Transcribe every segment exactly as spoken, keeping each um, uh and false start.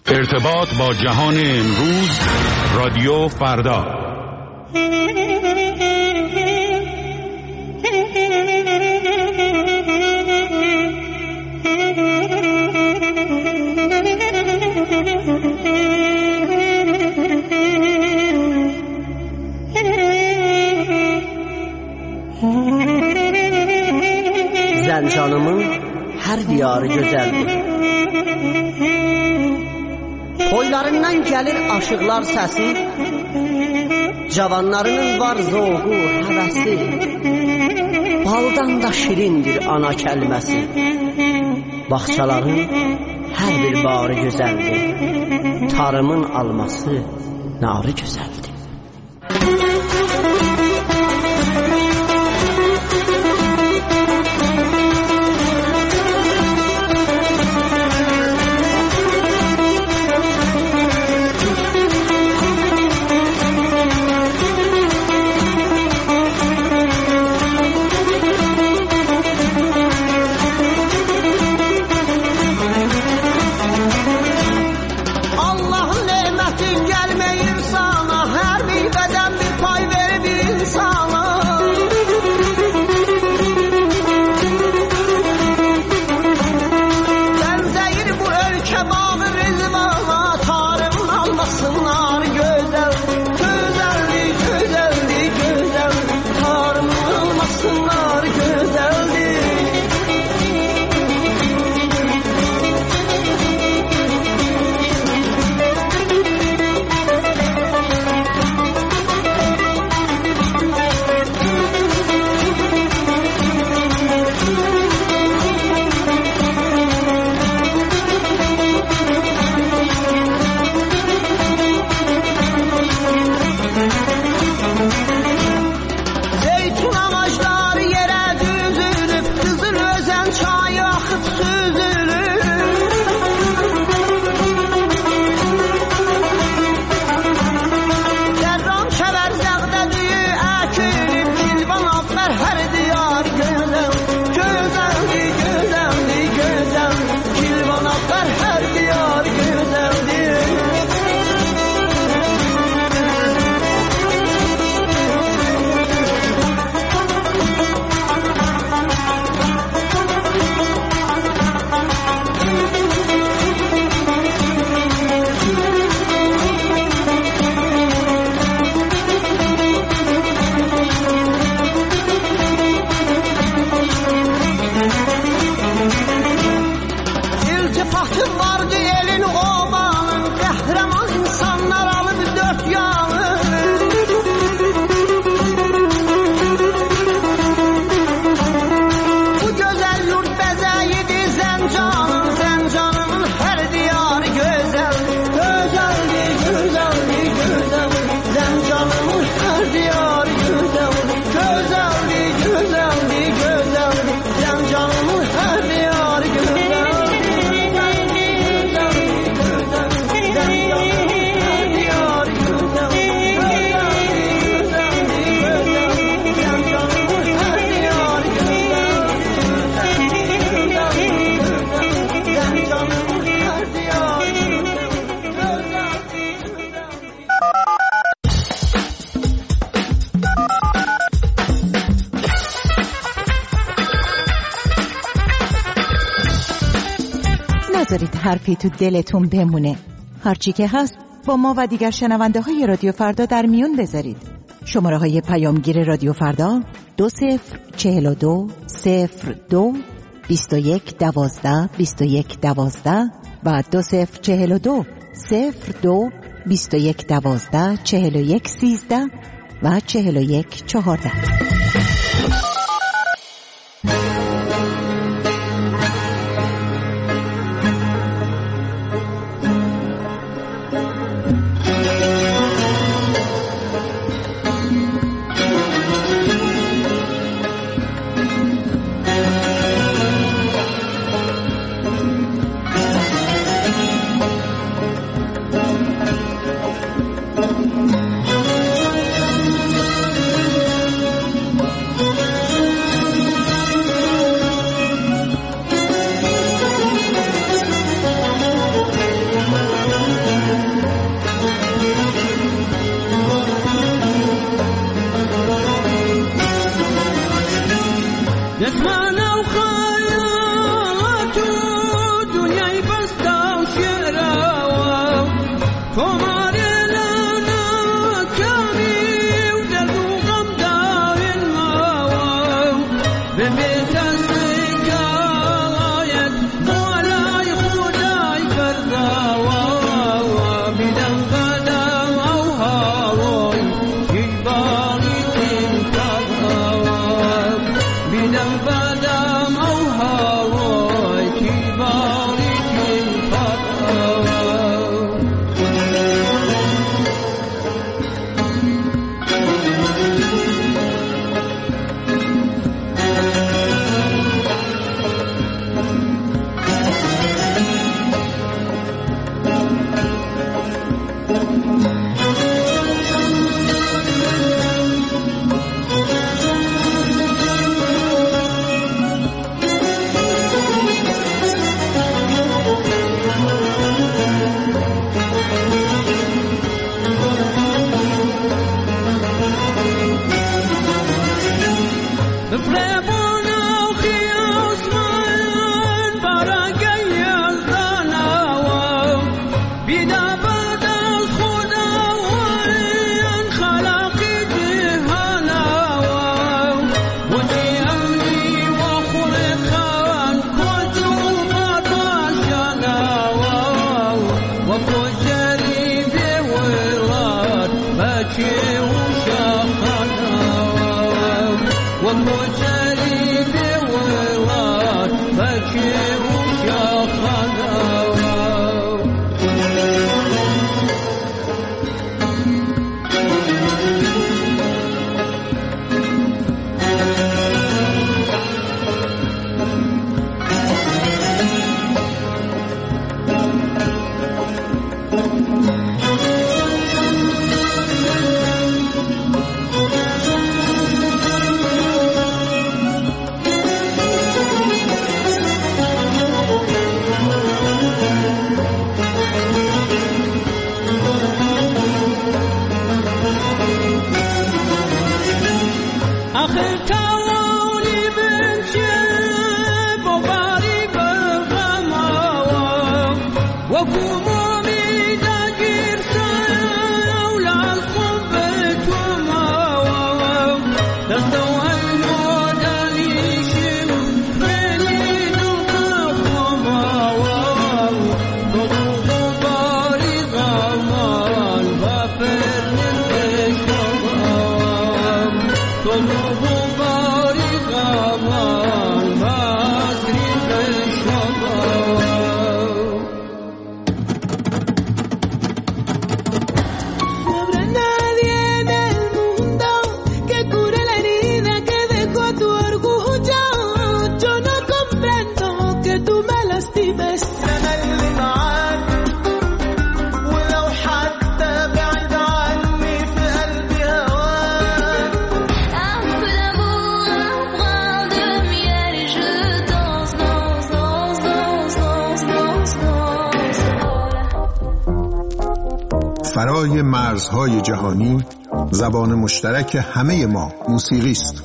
ارتباط با جهان امروز، رادیو فردا. Zəncanımın hər diyarı gözəldir. Toylarından gəlir aşıqlar səsi, cavanlarının var zoğu, həvəsi, baldan da şirindir ana kəlməsi. Bağçaların hər bir barı gözəldir, tarımın alması narı gözəldir. نذارید حرفی تو دلتون بمونه. هرچی که هست با ما و دیگر شنونده های رادیو فردا در میون بذارید. شماره های پیامگیر رادیو فردا دو صفر چهل و دو صفر دو بیست و یک دوازده بیست و یک دوازده و دو صفر چهل و دو صفر دو بیست و یک دوازده چهل و یک سیزده و چهل و یک چهارده. فرای مرزهای جهانی زبان مشترک همه ما موسیقی است.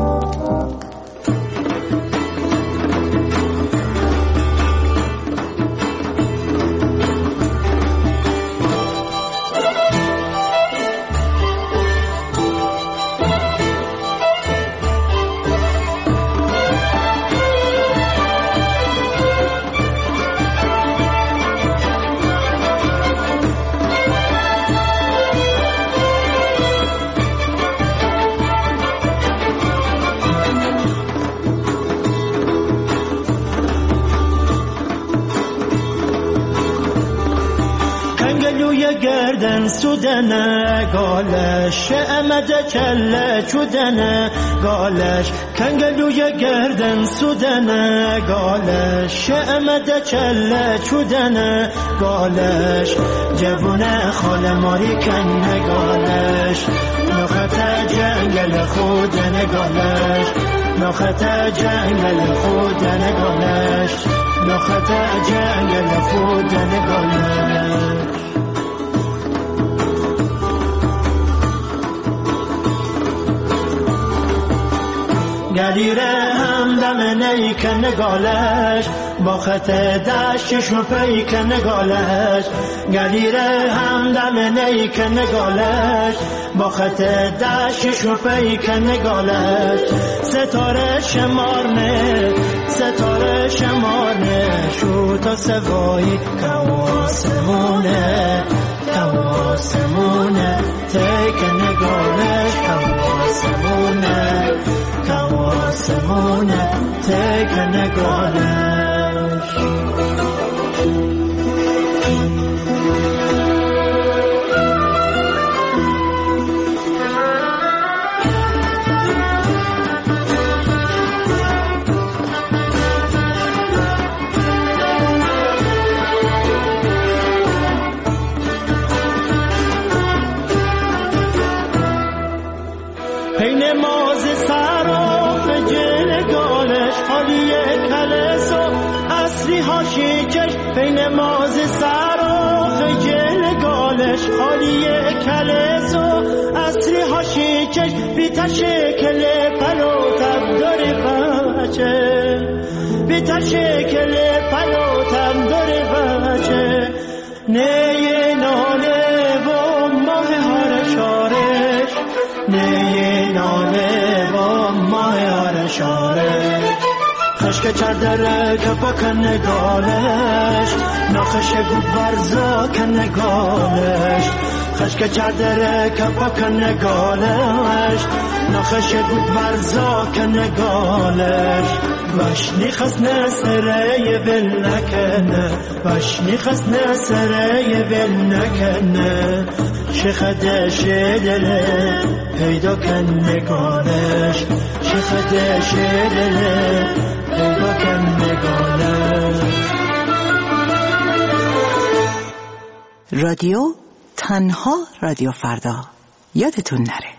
گردن سودنه گالش امد کله چودنه گالش کنگلوی گردن سودنه گالش امد کله چودنه گالش جوونه خال ماری کنه گالش نخط جنگل خودنه گالش نخط جنگل خودنه گالش نخط جنگل خودنه گالش گلیره همدم نیکن گالش با خط دشتش و پیکن گالش گلیره همدم نیکن گالش با خط دشتش و پیکن گالش ستاره شمارنه ستاره شمارنه شو تا سوایی کواسمونه کواسمونه تیکن گالش کواسمونه کواسمونه تیکن گالش پین ماز سراخ جل گالش حالی کلس و اصری هاشی چش پین ماز سراخ جل گالش حالی کلس و اصری هاشی چش بیتا شکل پلو تب داری بچه بیتا شکل پلو تب داری بچه نه خشک چردره که پاکن نگالش نخش گود برزا که نگالش خشک چردره که پاکن نگالش نخش گود برزا که نگالش باشنی خس نسره بل نکنه باشنی خس نسره بل نکنه شخدش دله پیدا کن نگالش شخدش دله پیدا کن نگالش. رادیو تنها رادیو فردا، یادتون نره.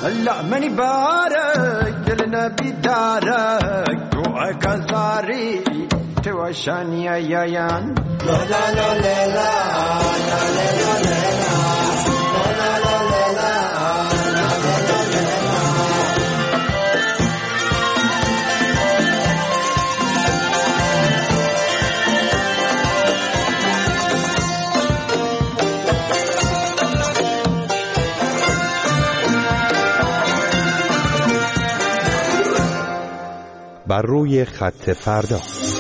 الله منی باره گل نبی داره دعا کزاری تو شانی یایان لا لا لا لا لا لا لا لا لا بر روی خط فردا.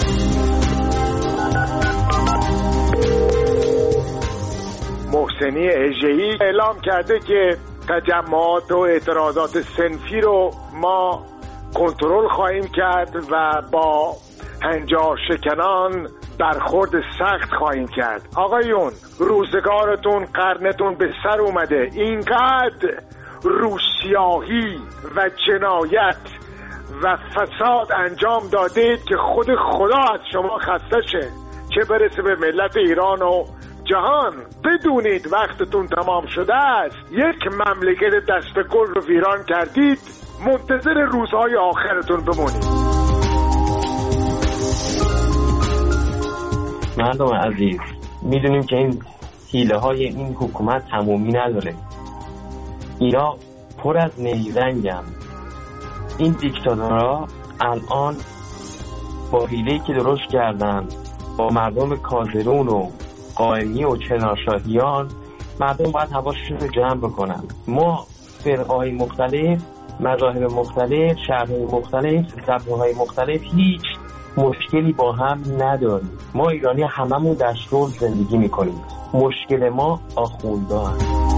محسنی اژه‌ای اعلام کرده که تجمعات و اعتراضات صنفی رو ما کنترل خواهیم کرد و با هنجار شکنان برخورد سخت خواهیم کرد. آقایون روزگارتون قرنتون به سر اومده، اینقدر روسیاهی و جنایت و فساد انجام دادید که خود خدا از شما خسته شه، چه برسه به ملت ایران و جهان. بدونید وقتتون تمام شده است. یک مملکت دست به گل رو ویران کردید، منتظر روزهای آخرتون بمونید. مردم عزیز، میدونیم که این حیله های این حکومت تمومی نداره. ایران پر از نیرنگم. این دیکتاتورها الان با حیله‌ای که درست کردن با مردم کازرون و قائمی و چنارشاهیان، مردم باید حواسشون رو جمع بکنن. ما فرقهای مختلف، مذاهب مختلف، شهرهای مختلف، زبانهای مختلف هیچ مشکلی با هم نداریم. ما ایرانی هممون در صلح زندگی میکنیم. مشکل ما آخوندان.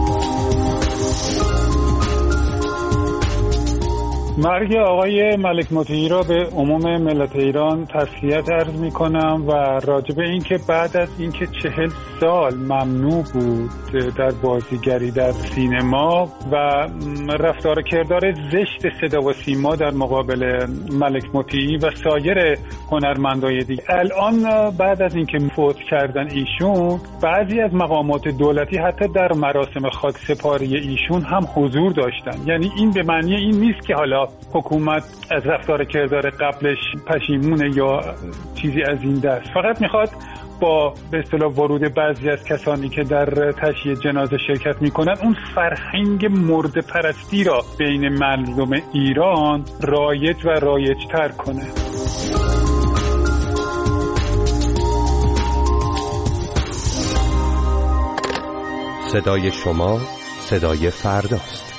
مرگ آقای ملک مطیعی را به عموم ملت ایران تسلیت عرض می کنم و راجع به این که بعد از اینکه چهل سال ممنوع بود در بازیگری در سینما و رفتار کردار زشت صدا و سیما در مقابل ملک مطیعی و سایر هنرمندای دیگه، الان بعد از اینکه فوت کردن ایشون، بعضی از مقامات دولتی حتی در مراسم خاکسپاری ایشون هم حضور داشتن. یعنی این به معنی این نیست که حالا حکومت از رفتار کردار قبلش پشیمونه یا چیزی از این دست، فقط میخواد با به اصطلاح ورود بعضی از کسانی که در تشییع جنازه شرکت میکنن اون فرهنگ مرده پرستی را بین مردم ایران رایج و رایج‌تر کنه. صدای شما صدای فرداست.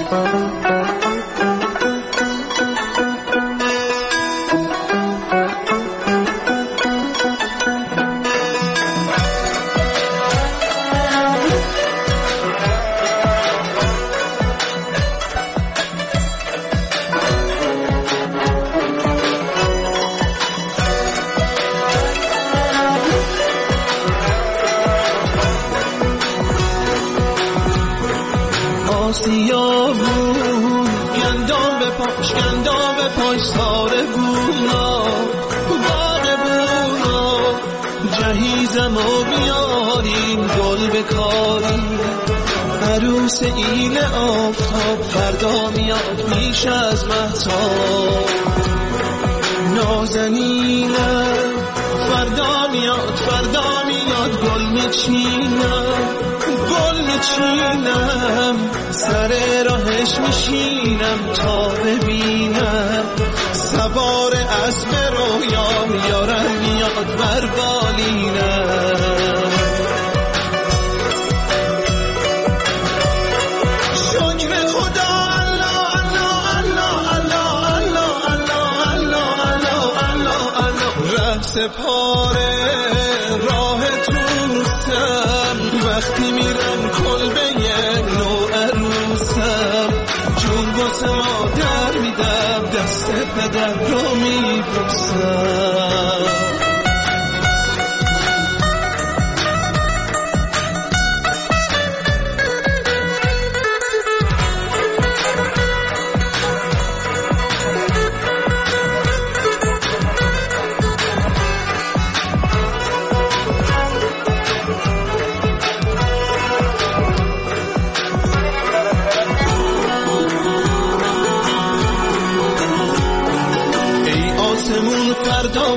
ایل آفتاب فردا میاد پیش از مهتاب، نازنینم فردا میاد فردا میاد گل میچینم گل میچینم سر راهش میشینم تا ببینم سوار اسب رویام یارم میاد بر بالینم. سپاره راه توستم وقتی میرم کلبه نو عروسم، جون واسه مادر میدم دست پدر رو میبوسم.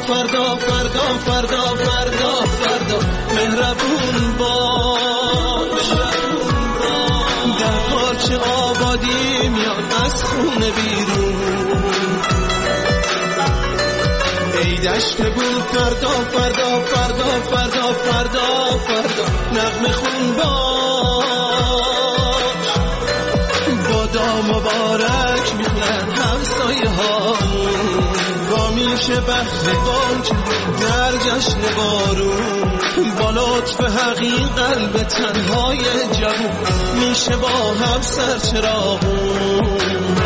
فردا فردا فردا فردا فردا مهربون باش، در پارچه آبادی میاد از خونه بیرون. ای دشت گل فردا فردا فردا فردا فردا فردا نغمه خون باش، بادام مبارک میخونن همسایه هامون، با میشه بختوان در جشن بارون، با لطف حقیق قلب تنهای جوون میشه با هم سرچراغون.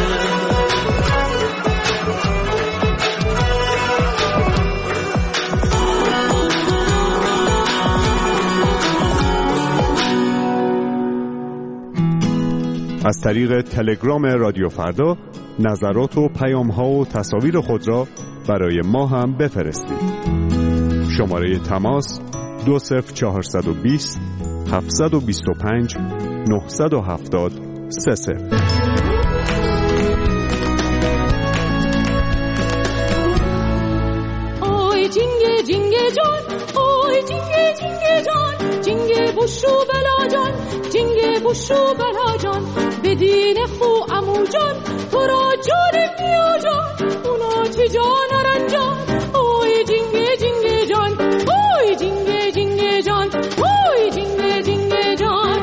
از طریق تلگرام رادیو فردا نظرات و پیام‌ها و تصاویر خود را برای ما هم بفرستید. شماره تماس دو صفر چهارصد و بیست هفتصد و بیست و پنج نهصد و هفتاد سه صفر. اوی جینگه جینگه جان، اوی جینگه جینگه جان، جینگه بوشو بلا جان، جینگه بوشو بلا جان، بدین خو امو جان، تو را جان بیا جان، اونا چه جان رنجان. اوی جینگه جینگه جان، اوی جینگه جینگه جان، اوی جینگه جینگه جان،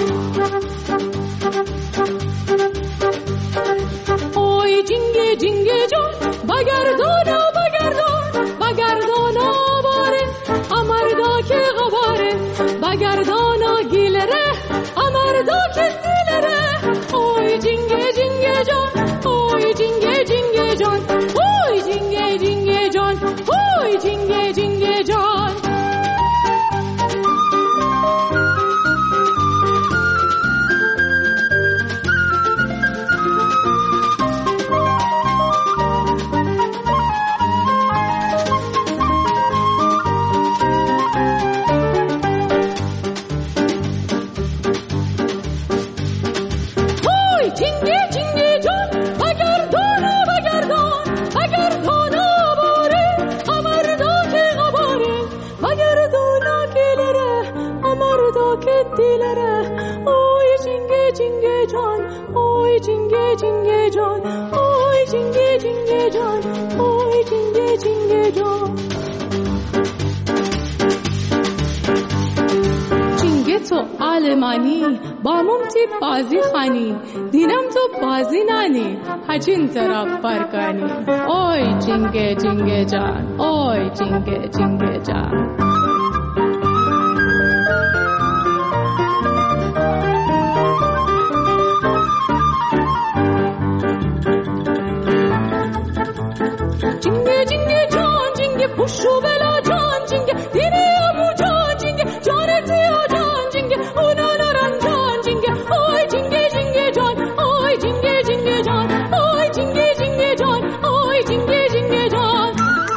اوی جینگه جینگه جان، بگردانا بگردان بگردانا باره امردا که غباره، بگردانا گیلره امردا که دیلره. اوی جینگه جینگه جان، اوی جینگه جینگه جان، اوی جینگه جینگه جان، اوی جینگه جینگه جان. علمانی با ممتی بازی خانی دینم تو بازی نانی هچین طرف فرکانی. اوی جینگه جینگه جان، اوی جینگه جینگه جان. جینگه جینگه جان، جینگه پوشو بلا جان، جینگه دینه امو جان، جینگه جان تیا جان، جینگه اونا نران جان، جینگه اوی جینگه جینگه جان، اوی جینگه جینگه جان، اوی جینگه جینگه جان، اوی جینگه جینگه جان.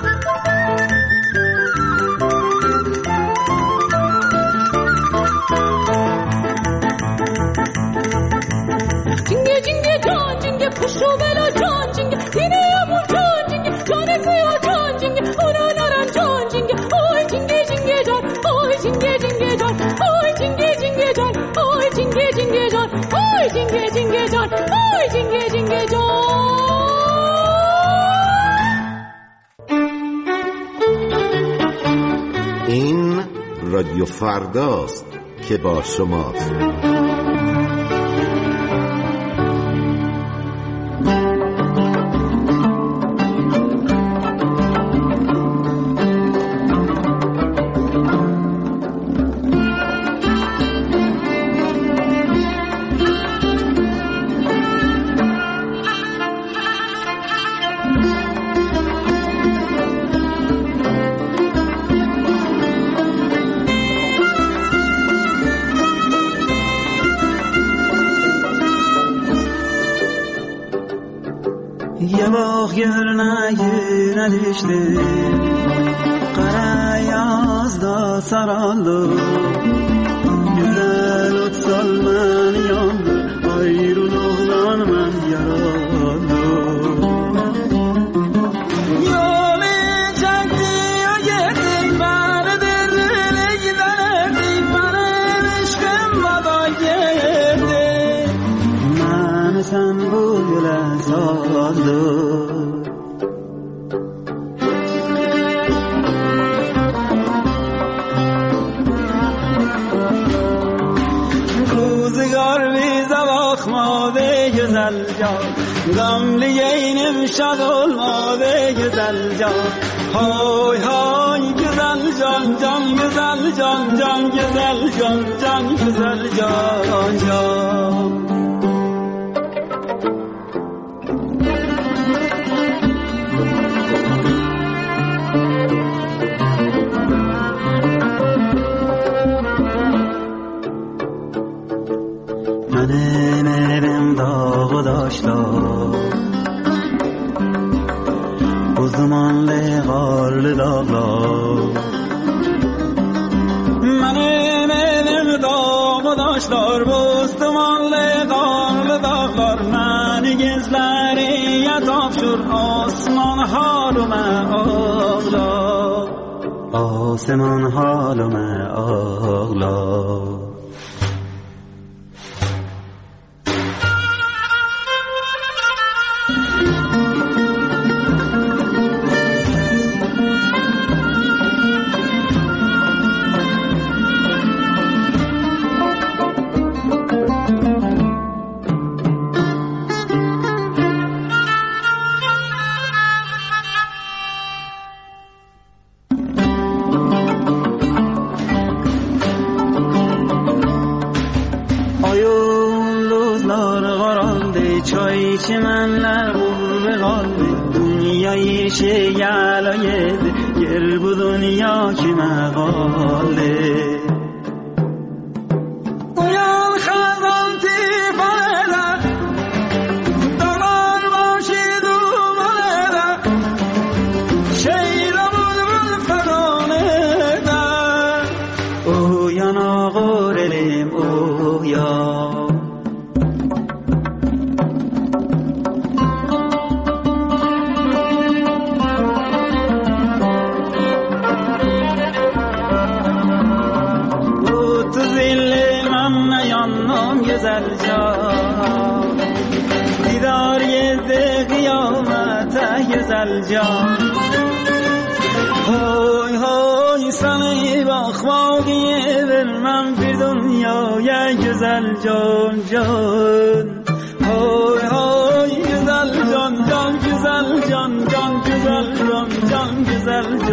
جینگه جینگه جان، جینگه پوشو بلا جان، جینگه دینه امو جان، جینگه جان تیا جان، جینگه اونا نران جان، جینگه اوی جینگه جینگه جان، اوی جینگه جینگه جان، اوی جینگه جینگه جان، اوی جینگه جینگه جان، اوی جینگه جینگه جان، اوی جینگه جینگه جان. این رادیو فرداست که با شماست. Düştü kara yazda saraldı, güzel ot salman yandı, ayrıl oğlan ben yaralı. Yolu çekti gül saldı. روزگار بیزا باخماده گزل جان غملی اینم شد olmaده گزل جان های های گزل جان جان گزل جان جان گزل جان جان گزل جان جان منم داغ داشتم بزمان لغال داغلا منم داغ داشتم بزمان لغال داغلا من گزلری یتافشور آسمان حالم آغلا آسمان حالم آغلا çimenler vurdu kaldı dünyayı şey yalaydı yer bu dünya kime kaldı uyan kazan tifada dağlar başı dumaneda şeyle bulbul fedaneda uyan ağır elim uyan güzel can didar yedi kıyamete güzel can hoy hoy sana bakmak vermem bir dünyaya güzel can can hoy hoy güzel can can güzel can can güzel can can güzel